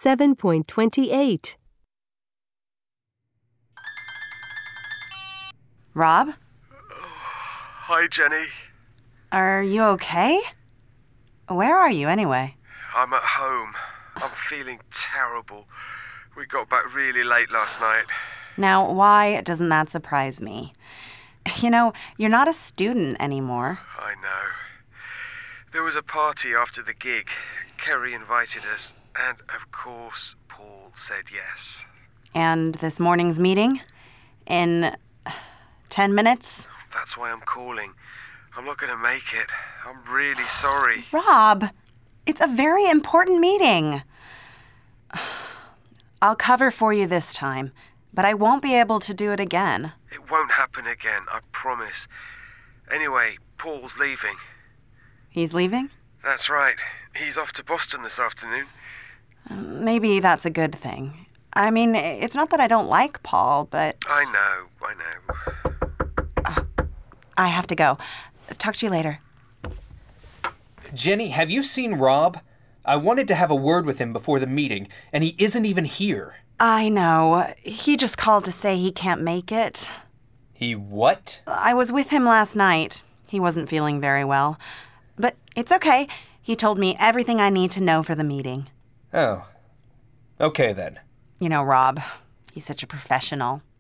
7.28. Rob? Hi, Jenny. Are you okay? Where are you anyway? I'm at home. I'm feeling terrible. We got back really late last night. Now, why doesn't that surprise me? You know, you're not a student anymore. I know. There was a party after the gig. Kerry invited us, and of course, Paul said yes. And this morning's meeting? In 10 minutes? That's why I'm calling. I'm not going to make it. I'm really sorry. Rob, it's a very important meeting. I'll cover for you this time, but I won't be able to do it again. It won't happen again, I promise. Anyway, Paul's leaving. He's leaving? That's right. He's off to Boston this afternoon. Maybe that's a good thing. I mean, it's not that I don't like Paul, but... I know. I have to go. Talk to you later. Jenny, have you seen Rob? I wanted to have a word with him before the meeting, and he isn't even here. I know. He just called to say he can't make it. He what? I was with him last night. He wasn't feeling very well. But it's okay. He told me everything I need to know for the meeting. Oh. Okay, then. You know, Rob, he's such a professional.